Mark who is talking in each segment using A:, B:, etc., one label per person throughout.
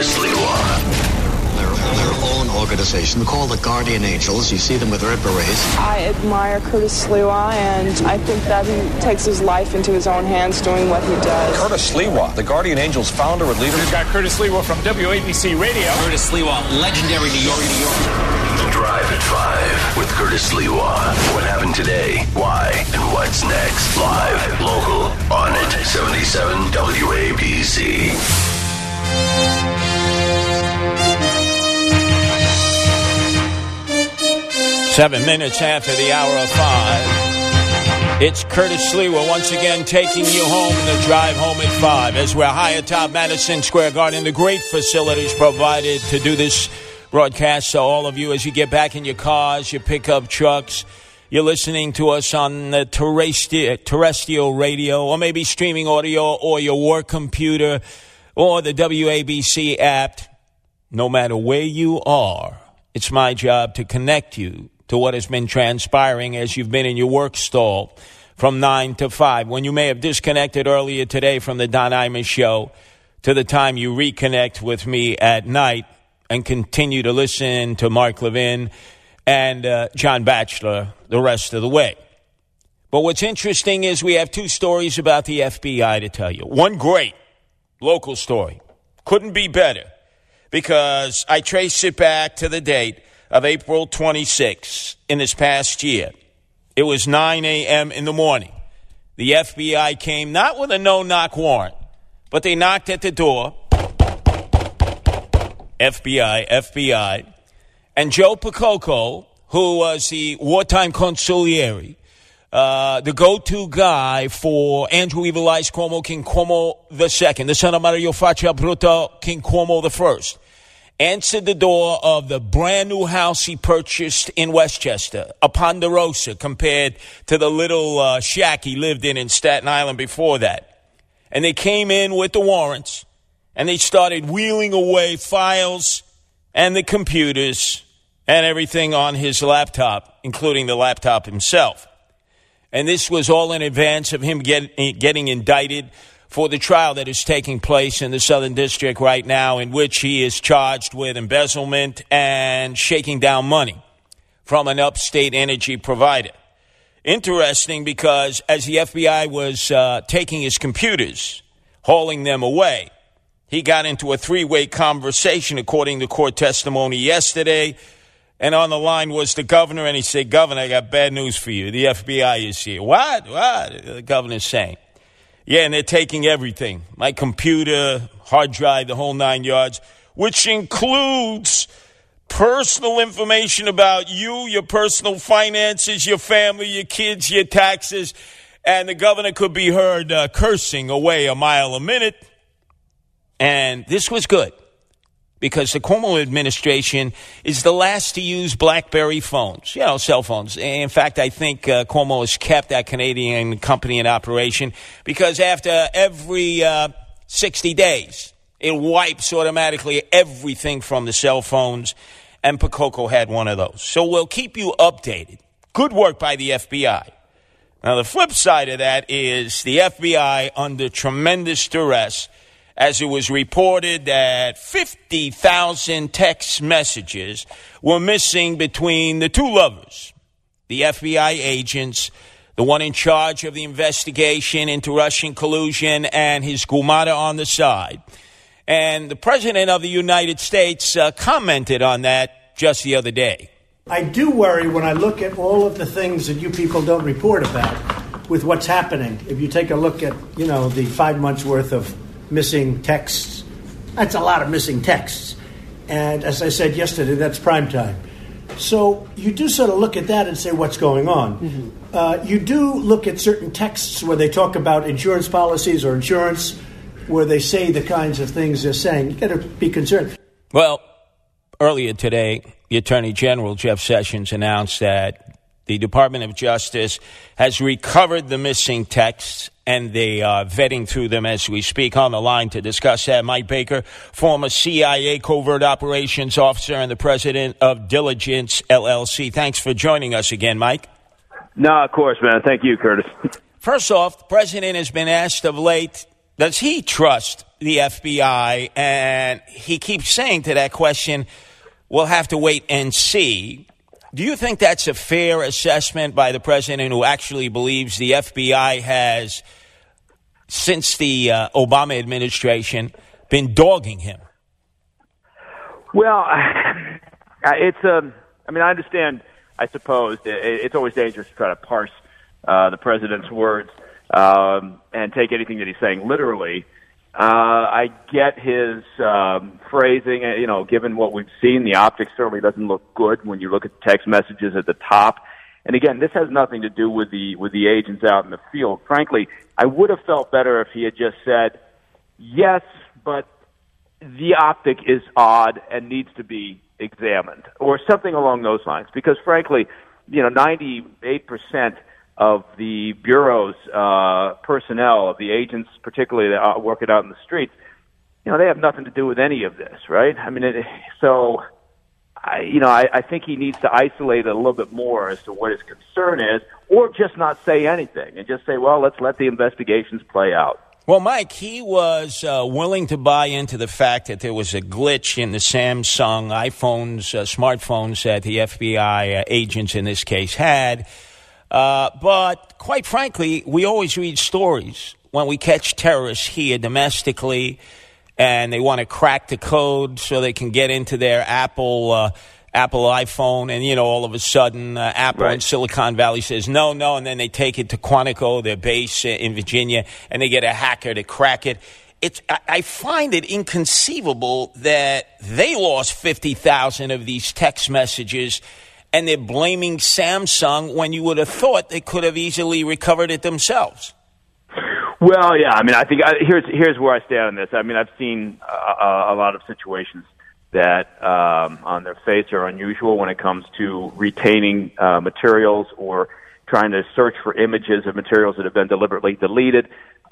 A: Curtis Sliwa. Their own organization called the Guardian Angels. You see them with red berets.
B: I admire Curtis Sliwa, and I think that he takes his life into his own hands doing what he does.
C: Curtis Sliwa, the Guardian Angels founder and leader.
D: We've got Curtis Sliwa from WABC Radio.
E: Curtis Sliwa, legendary New York.
A: The Drive at 5 with Curtis Sliwa. What happened today? Why? And what's next? Live, local, on it. 77 WABC.
F: 7 minutes after the hour of 5. It's Curtis Sliwa once again taking you home in the drive home at 5 as we're high atop Madison Square Garden. The great facilities provided to do this broadcast. So all of you, as you get back in your cars, your pickup trucks, you're listening to us on the terrestrial radio or maybe streaming audio or your work computer or the WABC app. No matter where you are, it's my job to connect you to what has been transpiring as you've been in your work stall from 9 to 5. When you may have disconnected earlier today from the Don Imus Show to the time you reconnect with me at night and continue to listen to Mark Levin and John Batchelor the rest of the way. But what's interesting is we have two stories about the FBI to tell you. One great local story. Couldn't be better because I traced it back to the date of April 26 in this past year. It was 9 a.m. in the morning. The FBI came not with a no-knock warrant, but they knocked at the door. FBI. And Joe Percoco, who was the wartime consigliere, the go-to guy for Andrew Evil Eyes Cuomo, King Cuomo II, the son of Mario Faccia Brutta, King Cuomo I, answered the door of the brand new house he purchased in Westchester, a Ponderosa, compared to the little shack he lived in Staten Island before that. And they came in with the warrants, and they started wheeling away files and the computers and everything on his laptop, including the laptop himself. And this was all in advance of him getting indicted for the trial that is taking place in the Southern District right now, in which he is charged with embezzlement and shaking down money from an upstate energy provider. Interesting because as the FBI was taking his computers, hauling them away, he got into a three-way conversation, according to court testimony yesterday. And on the line was the governor, and he said, "Governor, I got bad news for you. The FBI is here." What? The governor's saying. Yeah, and they're taking everything. My computer, hard drive, the whole 9 yards, which includes personal information about you, your personal finances, your family, your kids, your taxes. And the governor could be heard cursing away a mile a minute. And this was good, because the Cuomo administration is the last to use BlackBerry phones, cell phones. In fact, I think Cuomo has kept that Canadian company in operation because after every 60 days, it wipes automatically everything from the cell phones, and Percoco had one of those. So we'll keep you updated. Good work by the FBI. Now, the flip side of that is the FBI under tremendous duress, as it was reported that 50,000 text messages were missing between the two lovers, the FBI agents, the one in charge of the investigation into Russian collusion, and his gumata on the side. And the President of the United States commented on that just the other day.
G: I do worry when I look at all of the things that you people don't report about with what's happening. If you take a look at, the 5 months worth of missing texts. That's a lot of missing texts. And as I said yesterday, that's prime time. So you do sort of look at that and say, what's going on? Mm-hmm. You do look at certain texts where they talk about insurance policies or insurance, where they say the kinds of things they're saying. You got to be concerned.
F: Well, earlier today, the Attorney General, Jeff Sessions, announced that the Department of Justice has recovered the missing texts, and they are vetting through them as we speak. On the line to discuss that, Mike Baker, former CIA covert operations officer and the president of Diligence LLC. Thanks for joining us again, Mike.
H: No, of course, man. Thank you, Curtis.
F: First off, the president has been asked of late Does he trust the FBI? And he keeps saying to that question, we'll have to wait and see. Do you think that's a fair assessment by the president, who actually believes the FBI has, since the Obama administration, been dogging him?
H: Well, I understand, I suppose, it's always dangerous to try to parse the president's words and take anything that he's saying literally. I get his phrasing. Given what we've seen, the optics certainly doesn't look good when you look at the text messages at the top. And again, this has nothing to do with the agents out in the field. Frankly, I would have felt better if he had just said, yes, but the optic is odd and needs to be examined, or something along those lines. Because frankly, 98% of the Bureau's personnel, of the agents particularly that are working out in the streets, they have nothing to do with any of this, right? I mean, I think he needs to isolate it a little bit more as to what his concern is, or just not say anything and just say, well, let's let the investigations play out.
F: Well, Mike, he was willing to buy into the fact that there was a glitch in the Samsung smartphones that the FBI agents in this case had. But quite frankly, we always read stories when we catch terrorists here domestically and they want to crack the code so they can get into their Apple iPhone, and, all of a sudden Apple in Silicon Valley says no, and then they take it to Quantico, their base in Virginia, and they get a hacker to crack it. I find it inconceivable that they lost 50,000 of these text messages, and they're blaming Samsung when you would have thought they could have easily recovered it themselves.
H: Well, yeah, I think here's where I stand on this. I've seen a lot of situations that on their face are unusual when it comes to retaining materials or trying to search for images of materials that have been deliberately deleted.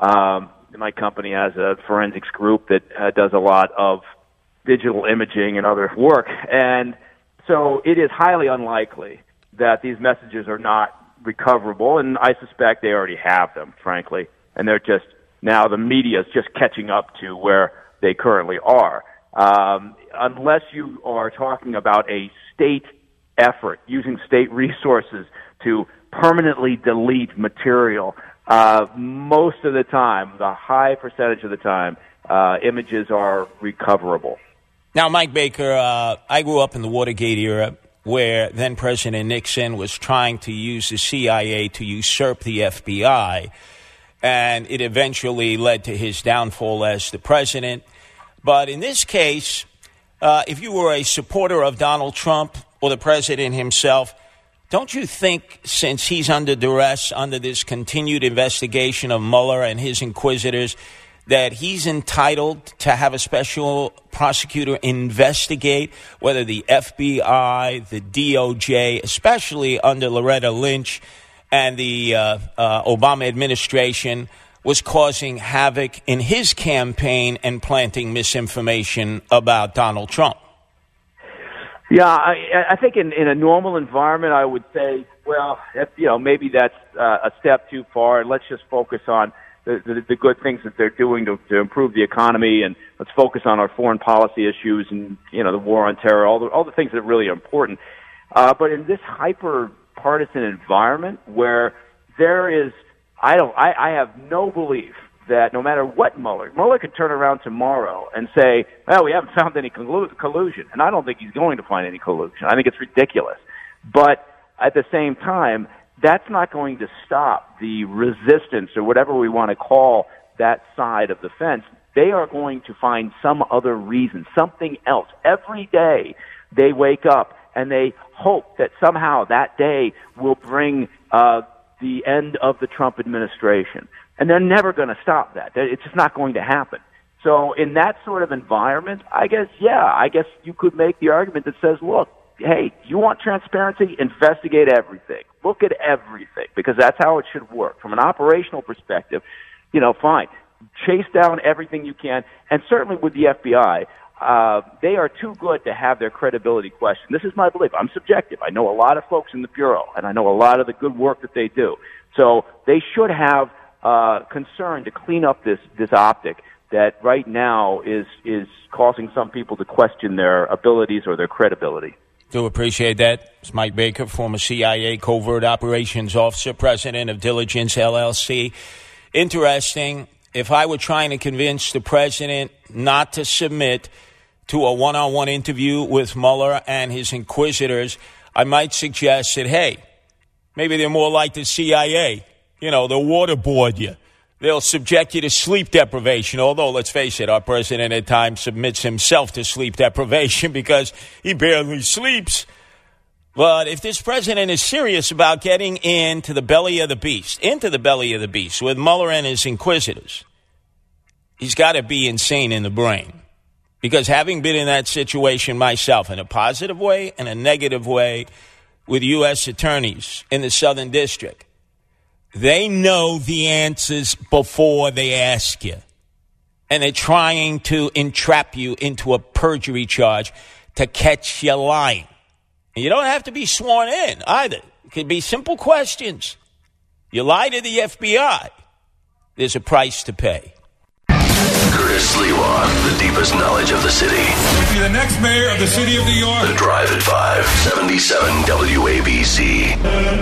H: My company has a forensics group that does a lot of digital imaging and other work, and so it is highly unlikely that these messages are not recoverable, and I suspect they already have them, frankly, and they're just, now the media is just catching up to where they currently are. Unless you are talking about a state effort, using state resources to permanently delete material, most of the time, the high percentage of the time, images are recoverable.
F: Now, Mike Baker, I grew up in the Watergate era, where then President Nixon was trying to use the CIA to usurp the FBI, and it eventually led to his downfall as the president. But in this case, if you were a supporter of Donald Trump or the president himself, don't you think, since he's under duress under this continued investigation of Mueller and his inquisitors, that he's entitled to have a special prosecutor investigate whether the FBI, the DOJ, especially under Loretta Lynch and the Obama administration, was causing havoc in his campaign and planting misinformation about Donald Trump?
H: Yeah, I think in a normal environment, I would say, well, maybe that's a step too far, and let's just focus on the good things that they're doing to improve the economy, and let's focus on our foreign policy issues and, the war on terror, all the things that are really important. But in this hyper-partisan environment where there is, I have no belief that no matter what Mueller could turn around tomorrow and say, well, we haven't found any collusion. And I don't think he's going to find any collusion. I think it's ridiculous. But at the same time, that's not going to stop the resistance, or whatever we want to call that side of the fence. They are going to find some other reason, something else. Every day they wake up and they hope that somehow that day will bring the end of the Trump administration. And they're never going to stop that. It's just not going to happen. So in that sort of environment, I guess you could make the argument that says, look, hey, you want transparency? Investigate everything. Look at everything, because that's how it should work. From an operational perspective, fine. Chase down everything you can. And certainly with the FBI, they are too good to have their credibility questioned. This is my belief. I'm subjective. I know a lot of folks in the Bureau, and I know a lot of the good work that they do. So they should have concern to clean up this optic that right now is causing some people to question their abilities or their credibility.
F: Do appreciate that. It's Mike Baker, former CIA covert operations officer, president of Diligence LLC. Interesting. If I were trying to convince the president not to submit to a one-on-one interview with Mueller and his inquisitors, I might suggest that, hey, maybe they're more like the CIA. You know, they'll waterboard you. They'll subject you to sleep deprivation, although, let's face it, our president at times submits himself to sleep deprivation because he barely sleeps. But if this president is serious about getting into the belly of the beast with Mueller and his inquisitors, he's got to be insane in the brain. Because having been in that situation myself, in a positive way and a negative way, with U.S. attorneys in the Southern District, they know the answers before they ask you. And they're trying to entrap you into a perjury charge to catch you lying. And you don't have to be sworn in either. It could be simple questions. You lie to the FBI, there's a price to pay.
A: Curtis Sliwa, the deepest knowledge of the city.
I: Be the next mayor of the city of New York.
A: The Drive at 5, 77 WABC.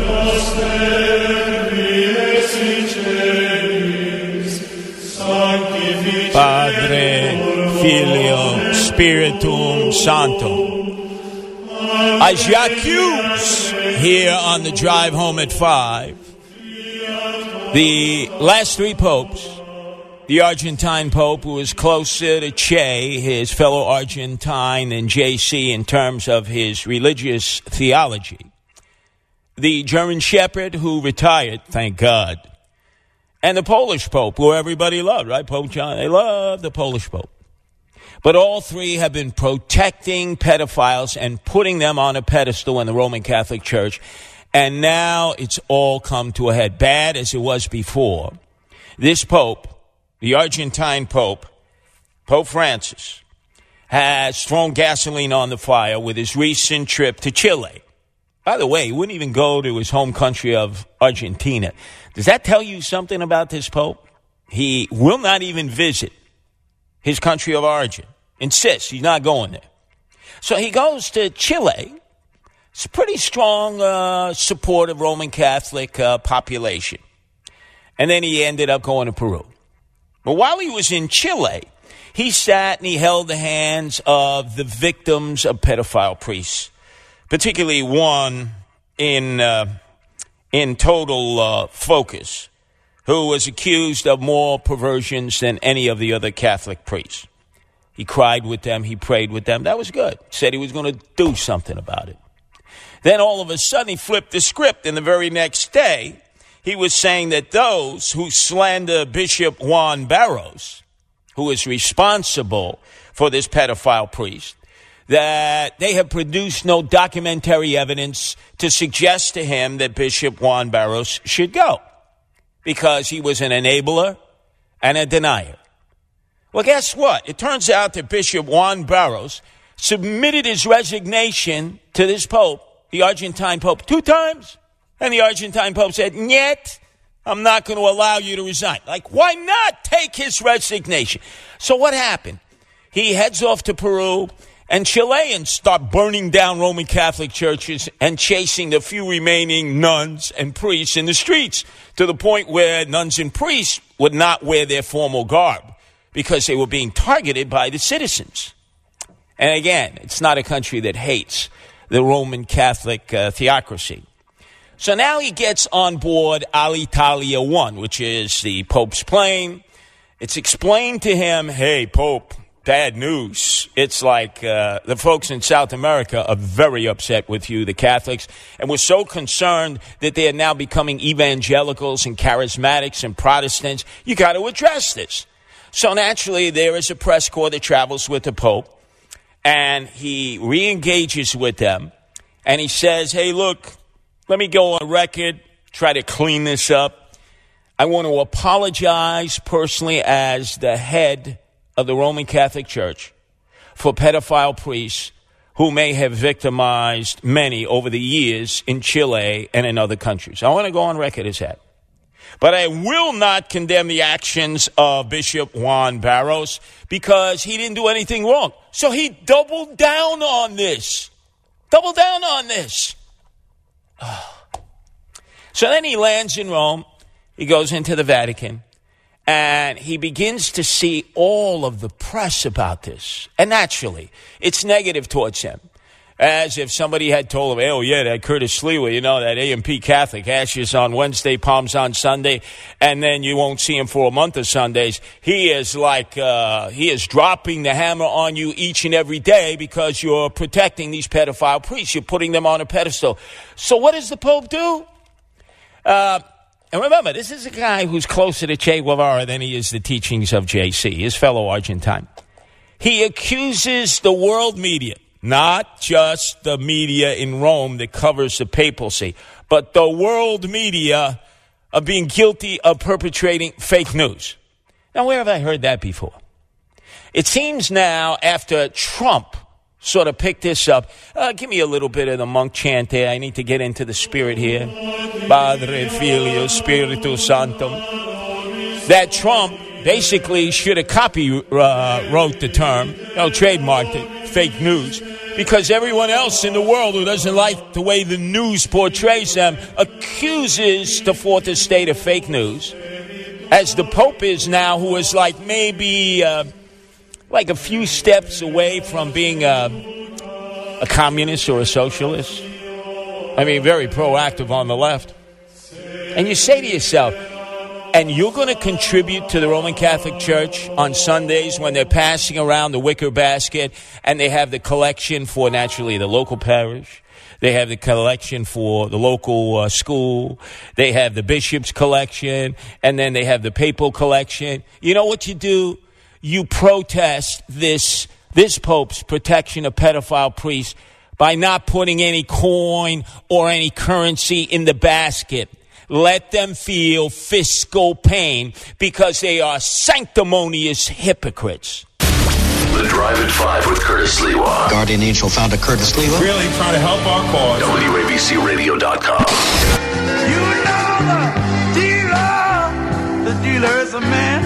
F: Padre, Filio, Spiritum Sancto. As Jacques here on the drive home at 5. The last three popes, the Argentine Pope, who is closer to Che, his fellow Argentine, than JC in terms of his religious theology. The German Shepherd, who retired, thank God. And the Polish Pope, who everybody loved, right? Pope John, they loved the Polish Pope. But all three have been protecting pedophiles and putting them on a pedestal in the Roman Catholic Church. And now it's all come to a head, bad as it was before. This Pope, the Argentine Pope, Pope Francis, has thrown gasoline on the fire with his recent trip to Chile. By the way, he wouldn't even go to his home country of Argentina. Does that tell you something about this Pope? He will not even visit his country of origin. Insists he's not going there. So he goes to Chile. It's a pretty strong support of Roman Catholic population. And then he ended up going to Peru. But while he was in Chile, he sat and he held the hands of the victims of pedophile priests, particularly one in total focus, who was accused of more perversions than any of the other Catholic priests. He cried with them. He prayed with them. That was good. Said he was going to do something about it. Then all of a sudden he flipped the script, and the very next day he was saying that those who slander Bishop Juan Barros, who is responsible for this pedophile priest, that they have produced no documentary evidence to suggest to him that Bishop Juan Barros should go, because he was an enabler and a denier. Well, guess what? It turns out that Bishop Juan Barros submitted his resignation to this Pope, the Argentine Pope, 2 times. And the Argentine Pope said, "Niet, I'm not going to allow you to resign." Like, why not take his resignation? So what happened? He heads off to Peru, and Chileans start burning down Roman Catholic churches and chasing the few remaining nuns and priests in the streets, to the point where nuns and priests would not wear their formal garb because they were being targeted by the citizens. And again, it's not a country that hates the Roman Catholic theocracy. So now he gets on board Alitalia 1, which is the Pope's plane. It's explained to him, hey, Pope, bad news. It's like the folks in South America are very upset with you, the Catholics, and we're so concerned that they are now becoming evangelicals and charismatics and Protestants. You got to address this. So naturally, there is a press corps that travels with the Pope, and he re-engages with them, and he says, hey, look, let me go on record, try to clean this up. I want to apologize personally as the head of the Roman Catholic Church for pedophile priests who may have victimized many over the years in Chile and in other countries. I want to go on record as that. But I will not condemn the actions of Bishop Juan Barros because he didn't do anything wrong. So he doubled down on this. Double down on this. So then he lands in Rome. He goes into the Vatican. And he begins to see all of the press about this. And naturally, it's negative towards him. As if somebody had told him, oh, yeah, that Curtis Sliwa, that A&P Catholic, ashes on Wednesday, palms on Sunday, and then you won't see him for a month of Sundays. He is he is dropping the hammer on you each and every day because you're protecting these pedophile priests. You're putting them on a pedestal. So what does the Pope do? And remember, this is a guy who's closer to Che Guevara than he is the teachings of JC, his fellow Argentine. He accuses the world media, not just the media in Rome that covers the papacy, but the world media of being guilty of perpetrating fake news. Now, where have I heard that before? It seems now, after Trump sort of picked this up, give me a little bit of the monk chant there. I need to get into the spirit here. Padre, Filio, Spiritus Sanctum. That Trump basically should have wrote the term, trademarked it, fake news, because everyone else in the world who doesn't like the way the news portrays them accuses the fourth estate of fake news, as the Pope is now, who is maybe a few steps away from being a communist or a socialist. I mean, very proactive on the left. And you say to yourself, and you're going to contribute to the Roman Catholic Church on Sundays when they're passing around the wicker basket and they have the collection for, naturally, the local parish. They have the collection for the local school. They have the bishop's collection. And then they have the papal collection. You know what you do? You protest this Pope's protection of pedophile priests by not putting any coin or any currency in the basket. Let them feel fiscal pain because they are sanctimonious hypocrites.
A: The Drive at 5 with Curtis Sliwa.
E: Guardian Angel founder Curtis Sliwa.
I: Really trying to help our cause.
A: WABCRadio.com.
J: You know the dealer is a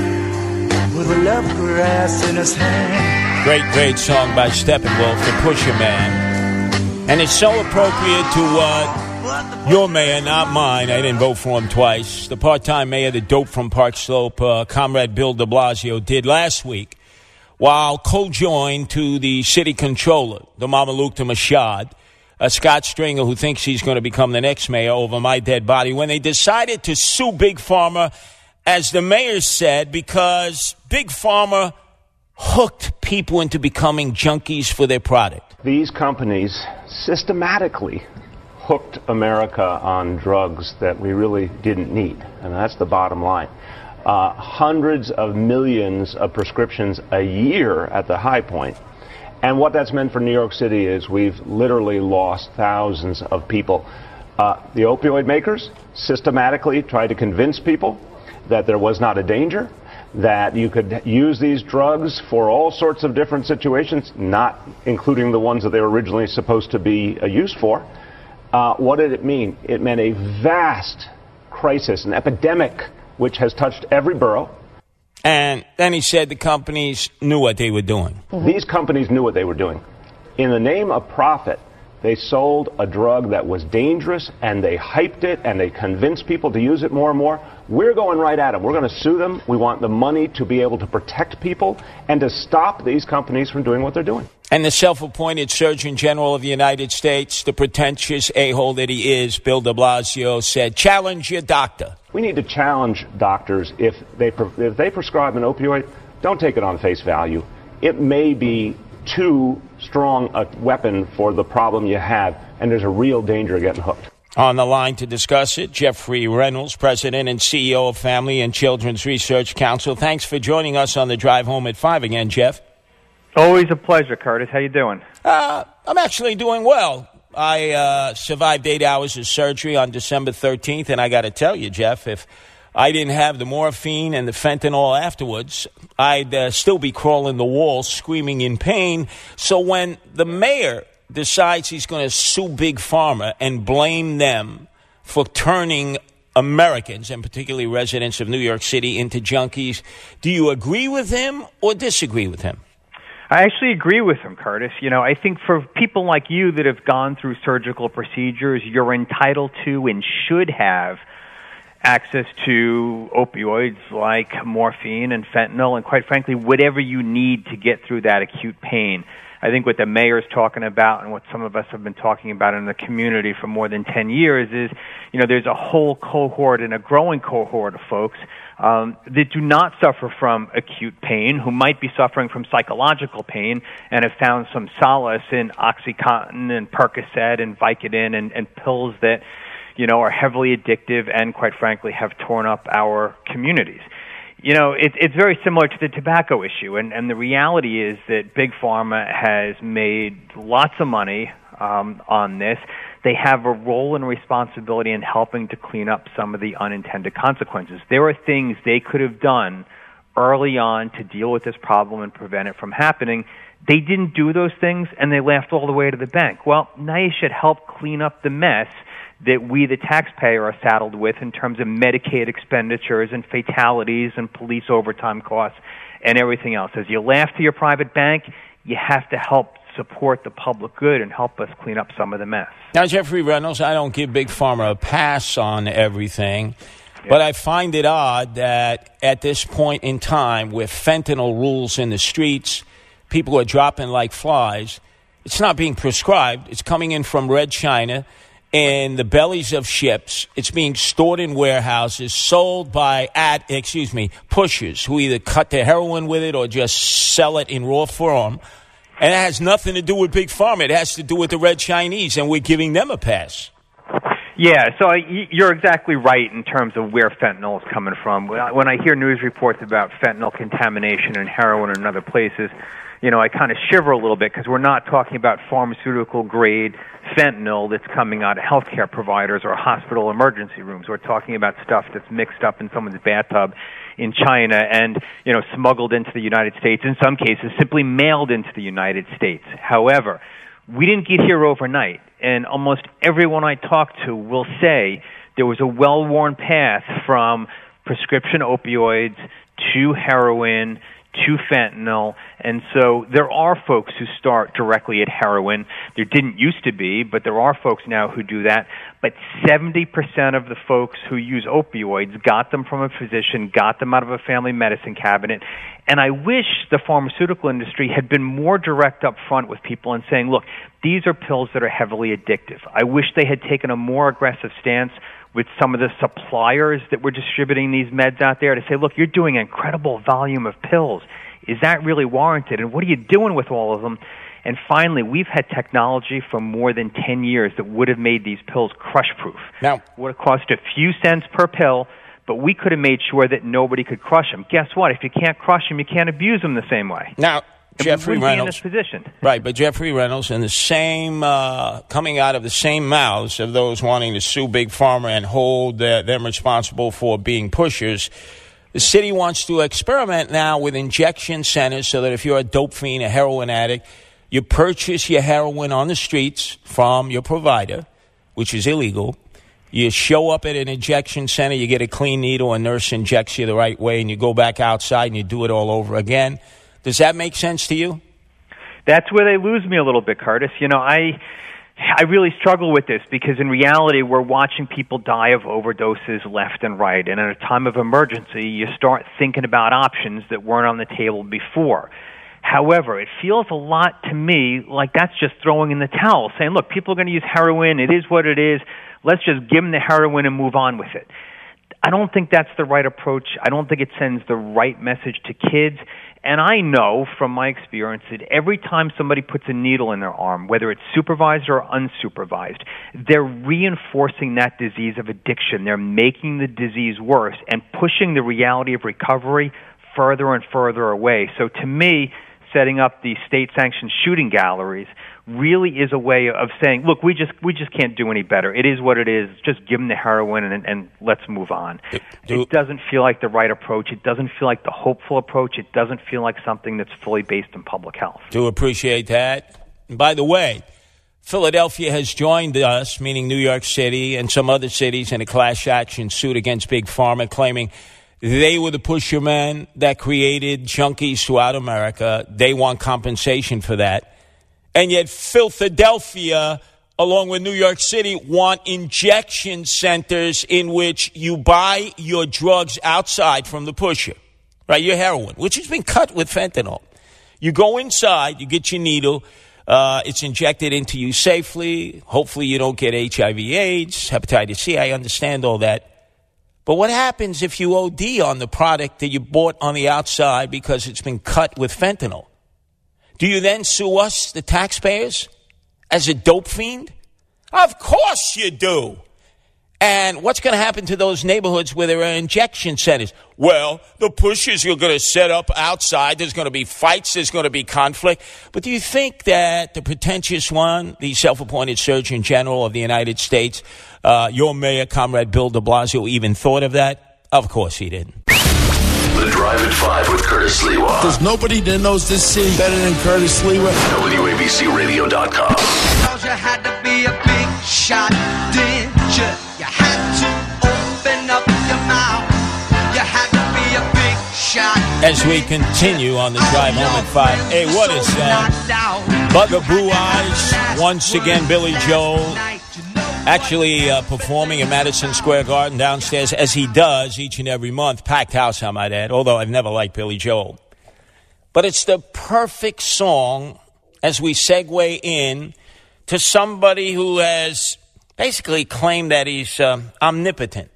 J: man with a love grass in his hand.
F: Great song by Steppenwolf, The Pusher Man. And it's so appropriate to what your mayor, not mine, I didn't vote for him twice, the part-time mayor, the dope from Park Slope, Comrade Bill de Blasio, did last week while co-joined to the city controller, the Mamaluk to Mashad, Scott Stringer, who thinks he's going to become the next mayor over my dead body, when they decided to sue Big Pharma, as the mayor said, because Big Pharma hooked people into becoming junkies for their product.
K: These companies systematically hooked America on drugs that we really didn't need, and that's the bottom line. Hundreds of millions of prescriptions a year at the high point. And what that's meant for New York City is we've literally lost thousands of people. The opioid makers systematically tried to convince people that there was not a danger, that you could use these drugs for all sorts of different situations, not including the ones that they were originally supposed to be used for. What did it mean? It meant a vast crisis, an epidemic, which has touched every borough.
F: And then he said the companies knew what they were doing.
K: Mm-hmm. These companies knew what they were doing. In the name of profit, they sold a drug that was dangerous, and they hyped it, and they convinced people to use it more and more. We're going right at them. We're going to sue them. We want the money to be able to protect people and to stop these companies from doing what they're doing.
F: And the self-appointed Surgeon General of the United States, the pretentious a-hole that he is, Bill de Blasio, said, challenge your doctor.
K: We need to challenge doctors. If they prescribe an opioid, don't take it on face value. It may be too strong a weapon for the problem you have, and there's a real danger of getting hooked.
F: On the line to discuss it, Jeffrey Reynolds, President and CEO of Family and Children's Research Council. Thanks for joining us on the Drive Home at 5 again, Jeff.
L: Always a pleasure, Curtis. How you doing?
F: I'm actually doing well. I survived 8 hours of surgery on December 13th, and I got to tell you, Jeff, if I didn't have the morphine and the fentanyl afterwards, I'd still be crawling the walls, screaming in pain. So when the mayor decides he's going to sue Big Pharma and blame them for turning Americans, and particularly residents of New York City, into junkies. Do you agree with him or disagree with him?
L: I actually agree with him, Curtis. I think for people like you that have gone through surgical procedures, you're entitled to and should have access to opioids like morphine and fentanyl and, quite frankly, whatever you need to get through that acute pain. I think what the mayor's talking about and what some of us have been talking about in the community for more than 10 years is, there's a whole cohort and a growing cohort of folks that do not suffer from acute pain, who might be suffering from psychological pain and have found some solace in OxyContin and Percocet and Vicodin and pills that, are heavily addictive and, quite frankly, have torn up our communities. It's very similar to the tobacco issue, and the reality is that Big Pharma has made lots of money on this. They have a role and responsibility in helping to clean up some of the unintended consequences. There are things they could have done early on to deal with this problem and prevent it from happening. They didn't do those things, and they laughed all the way to the bank. Well, now you should help clean up the mess that we, the taxpayer, are saddled with in terms of Medicaid expenditures and fatalities and police overtime costs and everything else. As you laugh to your private bank, you have to help support the public good and help us clean up some of the mess.
F: Now, Jeffrey Reynolds, I don't give Big Pharma a pass on everything, but I find it odd that at this point in time, with fentanyl rules in the streets, people are dropping like flies. It's not being prescribed. It's coming in from Red China in the bellies of ships. It's being stored in warehouses, sold by pushers who either cut their heroin with it or just sell it in raw form. And it has nothing to do with Big Pharma. It has to do with the Red Chinese, and we're giving them a pass.
L: Yeah, so you're exactly right in terms of where fentanyl is coming from. When I hear news reports about fentanyl contamination in heroin and other places, I kind of shiver a little bit because we're not talking about pharmaceutical-grade fentanyl that's coming out of healthcare providers or hospital emergency rooms. We're talking about stuff that's mixed up in someone's bathtub in China and, smuggled into the United States, in some cases simply mailed into the United States. However, we didn't get here overnight, and almost everyone I talk to will say there was a well-worn path from prescription opioids to heroin to fentanyl, and so there are folks who start directly at heroin. There didn't used to be, but there are folks now who do that. But 70% of the folks who use opioids got them from a physician, got them out of a family medicine cabinet. And I wish the pharmaceutical industry had been more direct up front with people and saying, look, these are pills that are heavily addictive. I wish they had taken a more aggressive stance with some of the suppliers that were distributing these meds out there to say, look, you're doing an incredible volume of pills. Is that really warranted? And what are you doing with all of them? And finally, we've had technology for more than 10 years that would have made these pills crush-proof.
F: Now,
L: it would have cost a few cents per pill, but we could have made sure that nobody could crush them. Guess what? If you can't crush them, you can't abuse them the same way.
F: Now, Jeffrey Reynolds,
L: be in this position.
F: Right, but Jeffrey Reynolds, in the same, coming out of the same mouths of those wanting to sue Big Pharma and hold them responsible for being pushers, the city wants to experiment now with injection centers so that if you're a dope fiend, a heroin addict, you purchase your heroin on the streets from your provider, which is illegal. You show up at an injection center, you get a clean needle, a nurse injects you the right way, and you go back outside and you do it all over again. Does that make sense to you?
L: That's where they lose me a little bit, Curtis. I really struggle with this because in reality we're watching people die of overdoses left and right. And at a time of emergency, you start thinking about options that weren't on the table before. However, it feels a lot to me like that's just throwing in the towel, saying, look, people are going to use heroin. It is what it is. Let's just give them the heroin and move on with it. I don't think that's the right approach. I don't think it sends the right message to kids. And I know from my experience that every time somebody puts a needle in their arm, whether it's supervised or unsupervised, they're reinforcing that disease of addiction. They're making the disease worse and pushing the reality of recovery further and further away. So to me, setting up the state-sanctioned shooting galleries really is a way of saying, look, we just can't do any better. It is what it is. Just give them the heroin and let's move on. It doesn't feel like the right approach. It doesn't feel like the hopeful approach. It doesn't feel like something that's fully based in public health.
F: Do appreciate that. And by the way, Philadelphia has joined us, meaning New York City and some other cities, in a class action suit against Big Pharma, claiming they were the pusher men that created junkies throughout America. They want compensation for that. And yet Philadelphia, along with New York City, want injection centers in which you buy your drugs outside from the pusher, right? Your heroin, which has been cut with fentanyl. You go inside, you get your needle, it's injected into you safely. Hopefully you don't get HIV, AIDS, hepatitis C. I understand all that. But what happens if you OD on the product that you bought on the outside because it's been cut with fentanyl? Do you then sue us, the taxpayers, as a dope fiend? Of course you do. And what's going to happen to those neighborhoods where there are injection centers? Well, the pushers are going to set up outside. There's going to be fights. There's going to be conflict. But do you think that the pretentious one, the self-appointed Surgeon General of the United States, your mayor, Comrade Bill de Blasio, even thought of that? Of course he didn't.
A: The Drive at 5 with Curtis Lewa.
M: There's nobody that knows this city better than Curtis Lewa.
A: WABCRadio.com.
J: Cause you had to be a big shot, didn't you? You had to open up your mouth. You had to be a big shot.
F: As we continue on the drive home at 5. Hey, what is that? Bugaboo Eyes. Once again, Billy Joel actually performing at Madison Square Garden downstairs, as he does each and every month. Packed house, I might add, although I've never liked Billy Joel. But it's the perfect song as we segue in to somebody who has basically claimed that he's omnipotent.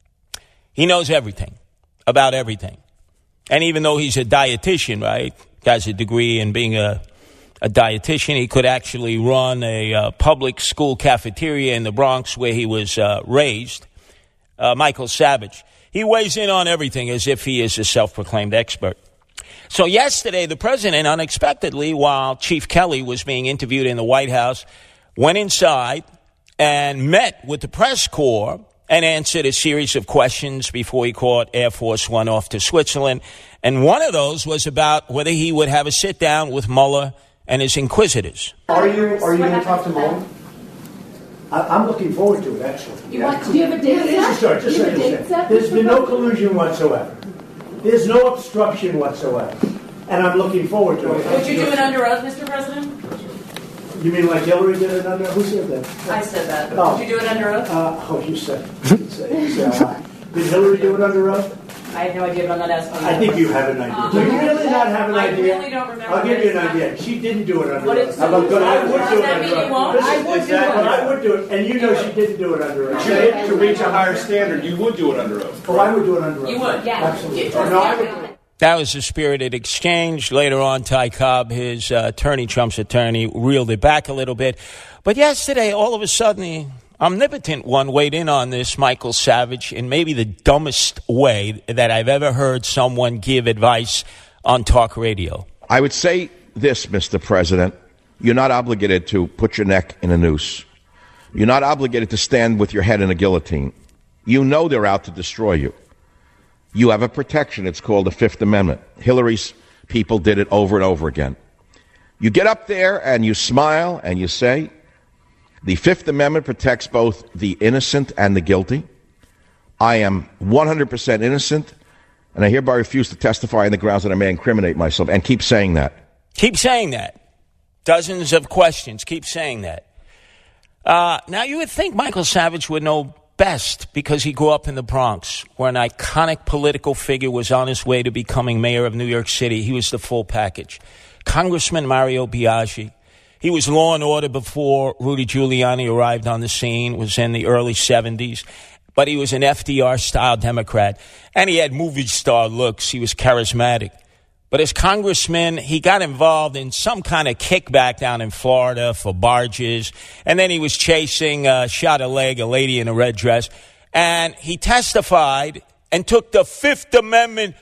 F: He knows everything about everything. And even though he's a dietitian, right, has a degree in being a dietitian, he could actually run a public school cafeteria in the Bronx where he was raised. Michael Savage. He weighs in on everything as if he is a self-proclaimed expert. So yesterday, the president unexpectedly, while Chief Kelly was being interviewed in the White House, went inside and met with the press corps and answered a series of questions before he caught Air Force One off to Switzerland. And one of those was about whether he would have a sit-down with Mueller and his inquisitors.
G: Are you going to talk to Mueller? I'm looking forward to it, actually.
N: Do you have a date set?
G: There's been no collusion whatsoever. There's no obstruction whatsoever. And I'm looking forward to it.
N: Would you do it under oath, Mr. President?
G: You mean like Hillary did it under oath? Who said that?
N: I said that.
G: Oh.
N: Would you do it under oath?
G: You said did Hillary do it under oath?
N: I have no idea, but I'm not asking you.
G: I think you have an idea. Do you really not have an idea?
N: I really don't remember.
G: I'll give you an idea. She didn't do it under oath.
N: I would do it under oath.
G: I would do it. And you know she didn't do it under oath.
I: To reach a higher standard, you would do it under oath.
G: Oh, I would do it under oath.
N: You would, yeah.
G: Absolutely. No, I would do it.
F: That was a spirited exchange. Later on, Ty Cobb, his attorney, Trump's attorney, reeled it back a little bit. But yesterday, all of a sudden, the omnipotent one weighed in on this, Michael Savage, in maybe the dumbest way that I've ever heard someone give advice on talk radio.
O: I would say this, Mr. President. You're not obligated to put your neck in a noose. You're not obligated to stand with your head in a guillotine. You know they're out to destroy you. You have a protection. It's called the Fifth Amendment. Hillary's people did it over and over again. You get up there and you smile and you say, the Fifth Amendment protects both the innocent and the guilty. I am 100% innocent, and I hereby refuse to testify on the grounds that I may incriminate myself. And keep saying that.
F: Keep saying that. Dozens of questions. Keep saying that. Now, you would think Michael Savage would know best because he grew up in the Bronx, where an iconic political figure was on his way to becoming mayor of New York City. He was the full package. Congressman Mario Biaggi. He was law and order before Rudy Giuliani arrived on the scene, was in the early 70s. But he was an FDR-style Democrat, and he had movie star looks. He was charismatic. But as congressman, he got involved in some kind of kickback down in Florida for barges. And then he was chasing, shot a leg, a lady in a red dress. And he testified and took the Fifth Amendment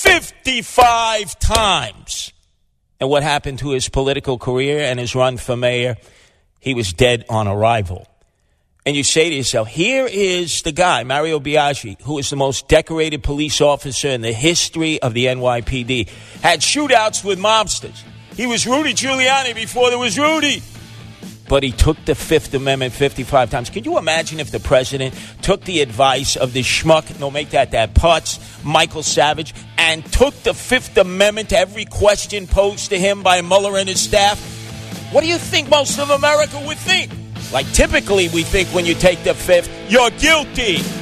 F: 55 times. And what happened to his political career and his run for mayor? He was dead on arrival. And you say to yourself, here is the guy, Mario Biaggi, who is the most decorated police officer in the history of the NYPD. Had shootouts with mobsters. He was Rudy Giuliani before there was Rudy. but he took the Fifth Amendment 55 times. Could you imagine if the president took the advice of this schmuck, no, make that Putz, Michael Savage, and took the Fifth Amendment to every question posed to him by Mueller and his staff? What do you think most of America would think? Like, typically we think when you take the Fifth, you're guilty.